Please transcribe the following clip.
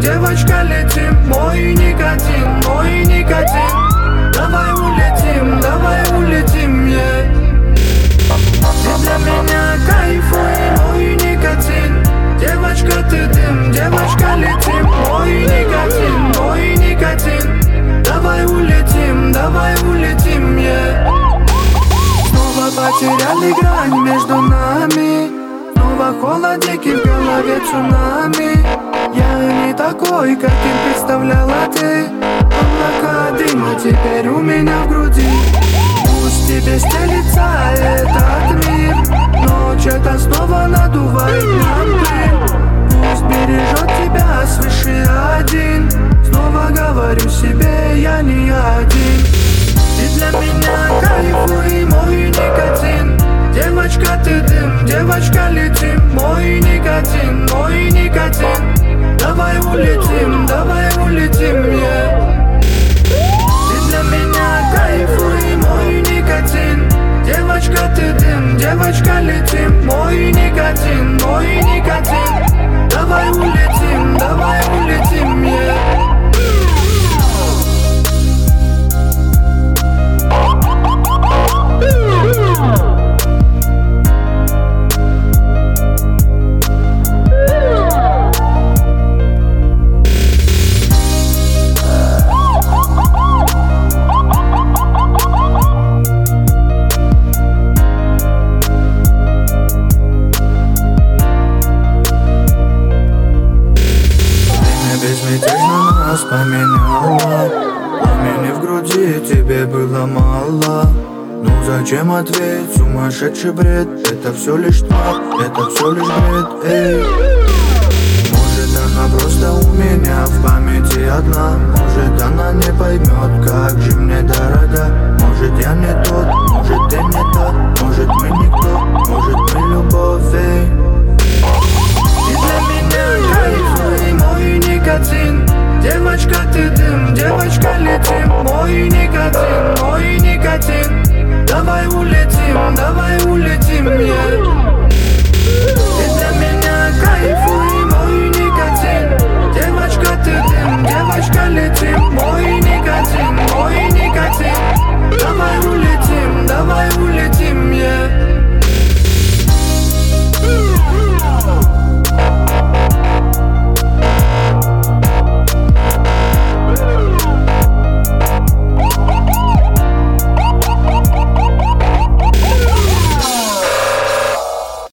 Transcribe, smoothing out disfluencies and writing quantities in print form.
девочка, летим. Мой никотин, мой никотин. Давай улетим, yeah. Ты для меня кайфуй, мой никотин. Девочка, ты дым, девочка, летим. Мой никотин. Давай улетим, yeah. Снова потеряли грань между нами. Снова холодики в голове цунами. Я не такой, каким представляла ты. Облака дыма теперь у меня в груди. Пусть тебе стелится этот мир, ночь это снова надувает нам пыль. Пусть бережет тебя свыше один. Снова говорю себе, я не один. Ты для меня кайфуй, мой никотин. Девочка, ты дым, девочка, летим. Мой никотин, давай улетим, yeah. Ты для меня кайфуй, мой никотин. Девочка, ты дым, девочка, летим. Мой никотин, давай улетим, yeah. Безмятежно нас поменяла. Пламени в груди тебе было мало. Ну зачем ответь, сумасшедший бред. Это все лишь тьма, это все лишь бред, эй. Может она просто у меня в памяти одна. Может она не поймет, как же мне дорога. Может я не тот, может ты не тот. Может мы никто, может мы любовь, эй.